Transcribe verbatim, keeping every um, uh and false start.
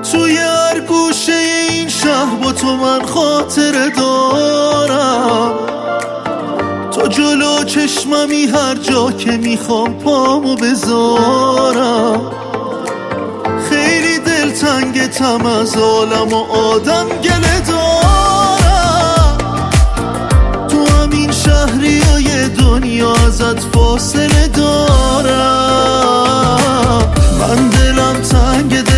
توی هر گوشه این شهر با تو من خاطره دارم. تو جلو چشممی هر جا که میخوام پامو بذارم. خیلی دلتنگتم از عالم و آدم گله دارم. تو همین شهری و یه دنیا ازت فاصله دارم. من دلم تنگ